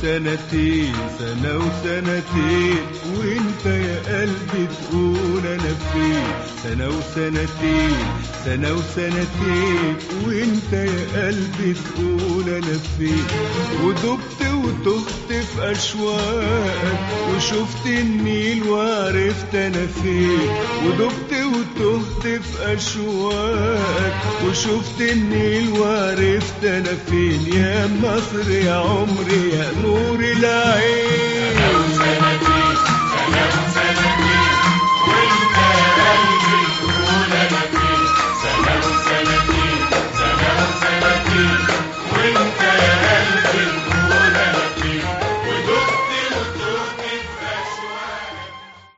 وسنتين، سنة وسنتين، وانت يا قلبي تقول انا فين. سنة وسنتين، سنة وسنتين، وانت يا قلبي تقول انا فين. ودبت وتهت في اشواقك وشفت النيل وعرفت انا فين. ودبت وتهت في اشواقك وشفت النيل وعرفت انا فين. يا مصر يا عمري يا نور العين. سنة وسنتين